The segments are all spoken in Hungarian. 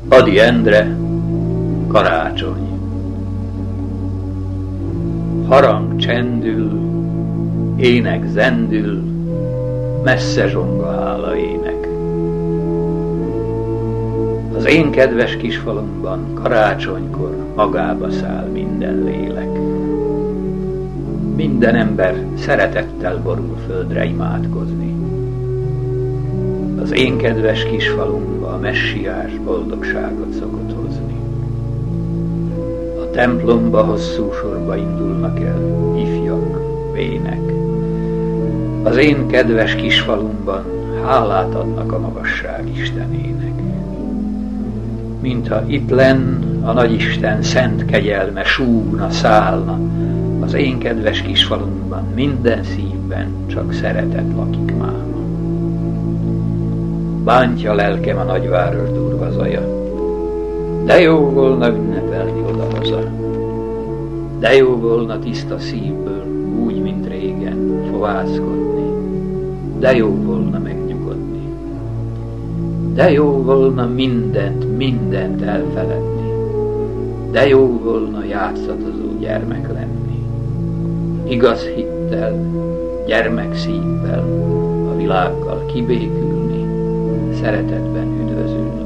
Ady Endre, karácsony. Harang csendül, ének zendül, messze zsongahála ének. Az én kedves kisfalomban karácsonykor magába száll minden lélek. Minden ember szeretettel borul földre imádkozni. Az én kedves kisfalumba a messiás boldogságot szokott hozni. A templomba hosszú sorba indulnak el ifjak, vének. Az én kedves kisfalumban hálát adnak a magasság Istenének. Mintha itt lenn a nagyisten szent kegyelme súgna, szállna, az én kedves kisfalumban minden szívben csak szeretet lakik máma. Bántja lelkem a nagyváros durva zaja, de jó volna ünnepelni odahaza. De jó volna tiszta szívből, úgy, mint régen, fohászkodni. De jó volna megnyugodni. De jó volna mindent elfeledni. De jó volna játszadozó gyermek lenni. Igaz hittel, gyermekszívvel, a világgal kibékülni, szeretetben üdvözülni.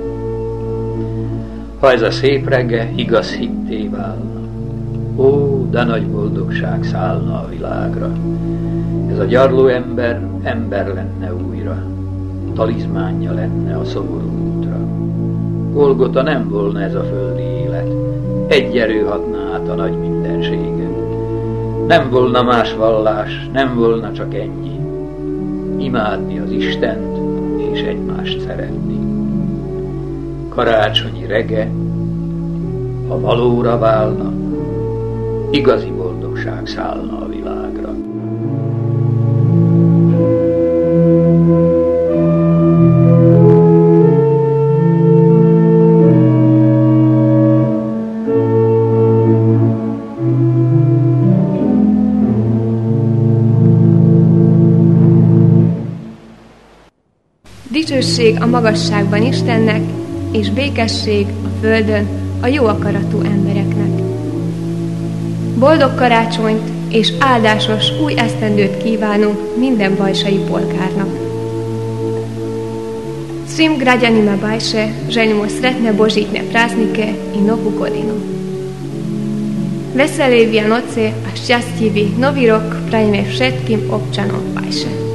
Ha ez a szép reggel igaz hitté válna, ó, de nagy boldogság szállna a világra. Ez a gyarló ember lenne újra, talizmánja lenne a szomorú útra. Golgota nem volna ez a földi élet, egy erő hadná át a nagy mindenséget. Nem volna más vallás, nem volna csak ennyi, imádni az Istent és egymást szeretni. Karácsonyi rege, ha valóra válna, igazi boldogság szállna a világra. Dicsőség a magasságban Istennek, és békesség a földön a jó akaratú embereknek. Boldog karácsonyt és áldásos új esztendőt kívánunk minden bajsai polgárnak. Svim građanima Bajše želimo sretne božićne praznike i novu godinu. Vesele Vianoce a šťastivý nový rok prajeme všetkým občanom Bajše.